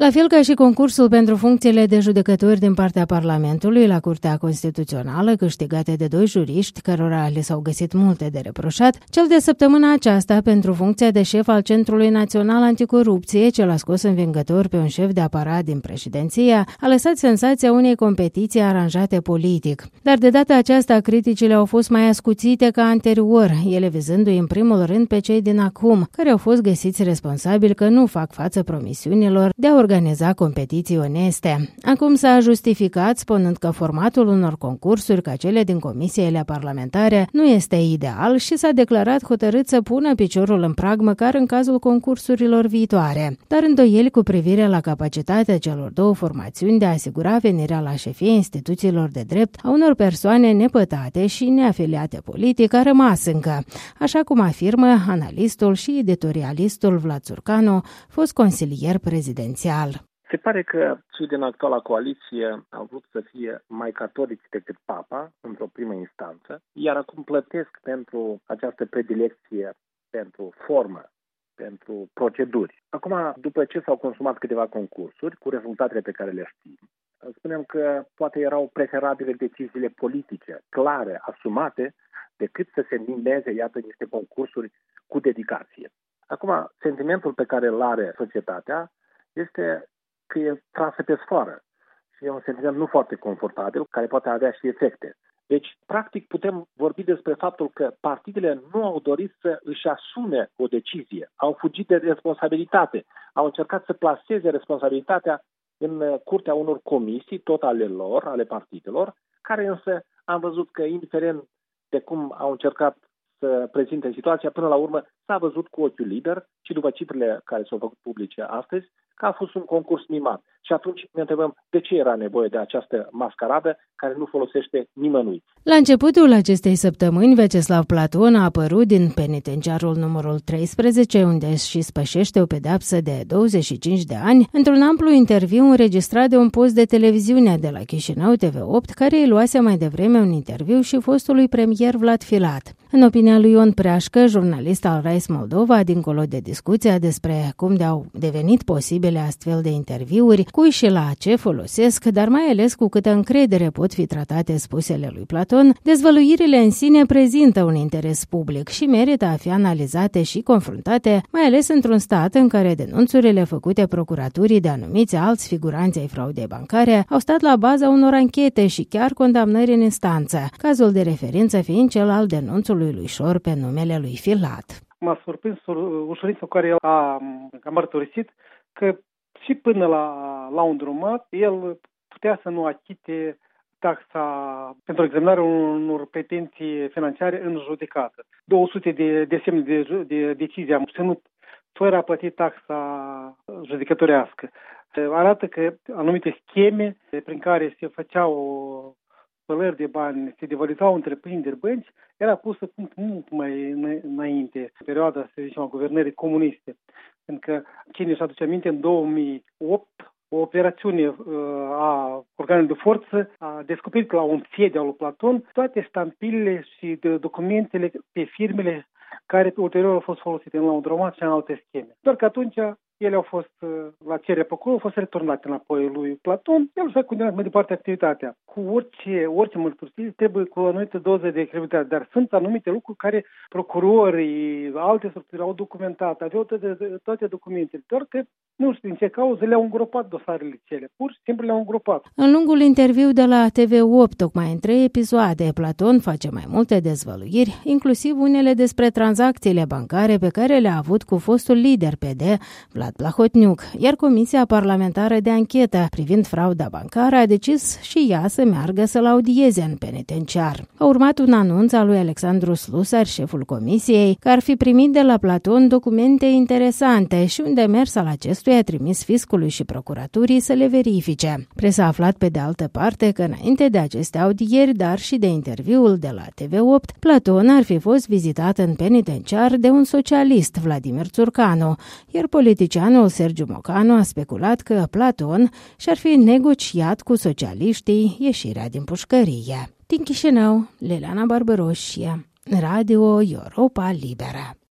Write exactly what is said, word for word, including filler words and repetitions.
La fel ca și concursul pentru funcțiile de judecători din partea Parlamentului la Curtea Constituțională, câștigate de doi juriști, cărora le s-au găsit multe de reproșat, cel de săptămâna aceasta pentru funcția de șef al Centrului Național Anticorupție, cel a scos învingător pe un șef de aparat din președinția, a lăsat senzația unei competiții aranjate politic. Dar de data aceasta criticile au fost mai ascuțite ca anterior, ele vizându-i în primul rând pe cei din acum, care au fost găsiți responsabili că nu fac față promisiunilor de a organiza competiții oneste. Acum s-a justificat spunând că formatul unor concursuri ca cele din comisiile parlamentare nu este ideal și s-a declarat hotărât să pună piciorul în prag măcar în cazul concursurilor viitoare. Dar îndoieli cu privire la capacitatea celor două formațiuni de a asigura venirea la șefie instituțiilor de drept a unor persoane nepătate și neafiliate politic a rămas încă, așa cum afirmă analistul și editorialistul Vlad Țurcanu, fost consilier prezidențial. Se pare că cei din actuala coaliție au vrut să fie mai catolici decât papa într-o primă instanță, iar acum plătesc pentru această predilecție pentru formă, pentru proceduri. Acum, după ce s-au consumat câteva concursuri cu rezultatele pe care le știm, spunem că poate erau preferabile deciziile politice, clare, asumate, decât să se mimeze, iată, niște concursuri cu dedicație. Acum, sentimentul pe care îl are societatea este că e trasă pe sfoară și e un sentiment nu foarte confortabil, care poate avea și efecte. Deci, practic, putem vorbi despre faptul că partidele nu au dorit să își asume o decizie, au fugit de responsabilitate, au încercat să plaseze responsabilitatea în curtea unor comisii, tot ale lor, ale partidelor, care însă am văzut că, indiferent de cum au încercat să prezinte situația, până la urmă s-a văzut cu ochiul liber și după cifrele care s-au făcut publice astăzi, că a fost un concurs mimat. Și atunci ne întrebăm de ce era nevoie de această mascaradă care nu folosește nimănui. La începutul acestei săptămâni, Veceslav Platon a apărut din penitenciarul numărul treisprezece, unde își spășește o pedeapsă de douăzeci și cinci de ani, într-un amplu interviu înregistrat de un post de televiziune de la Chișinău T V opt, care îi luase mai devreme un interviu și fostului premier Vlad Filat. În opinia lui Ion Preașcă, jurnalist al Rais Moldova, dincolo de discuția despre cum de-au devenit posibile astfel de interviuri, cui și la ce folosesc, dar mai ales cu câtă încredere pot fi tratate spusele lui Platon, dezvăluirile în sine prezintă un interes public și merită a fi analizate și confruntate, mai ales într-un stat în care denunțurile făcute procuraturii de anumiți alți figuranți ai fraudei bancare au stat la baza unor anchete și chiar condamnări în instanță, cazul de referință fiind cel al denunțului lui Șor pe numele lui Filat. M-a surprins ușurința care el a, a mărturisit că și până la, la un drumat, el putea să nu achite taxa pentru examinarea unor pretenții financiare în judecată. două sute de, de semne de, de decizie am obținut fără a plăti taxa judecătorească. Arată că anumite scheme prin care se făceau spălări de bani, se devaluau întreprinderi, bănci, era pusă punct mult mai înainte, perioada, să zicem, a guvernării comuniste. Pentru că cine își aduce aminte, în două mii opt, o operațiune uh, a organelor de forță a descoperit la un sediu al lui Platon toate ștampilele și documentele pe firmele care ulterior au fost folosite în laundromat și în alte scheme. Doar că atunci ele au fost, la cererea procurorului, au fost returnate înapoi lui Platon. El și-a continuat mai departe activitatea. Cu orice, orice mărturisire trebuie cu o anumită doză de credibilitate, dar sunt anumite lucruri care procurorii, alte structuri au documentat, aveau toate, toate documentele, doar că nu știu din ce cauză le-au îngropat dosarele cele. Pur și simplu le-au îngropat. În lungul interviu de la T V opt, tocmai în trei episoade, Platon face mai multe dezvăluiri, inclusiv unele despre tranzacțiile bancare pe care le-a avut cu fostul lider P D, Vlad Plahotniuc, iar Comisia Parlamentară de Anchetă privind frauda bancară a decis și ea să meargă să-l audieze în penitenciar. A urmat un anunț al lui Alexandru Slusar, șeful comisiei, că ar fi primit de la Platon documente interesante și un demers al acestuia a trimis fiscului și procuraturii să le verifice. Presa a aflat pe de altă parte că înainte de aceste audieri, dar și de interviul de la T V opt, Platon ar fi fost vizitat în penitenciar de un socialist, Vladimir Țurcanu, iar politicianul Sergiu Mocanu a speculat că Platon și-ar fi negociat cu socialiștii ieșirea din pușcărie. Din Chișinău, Liliana Barbaroșie, Radio Europa Liberă.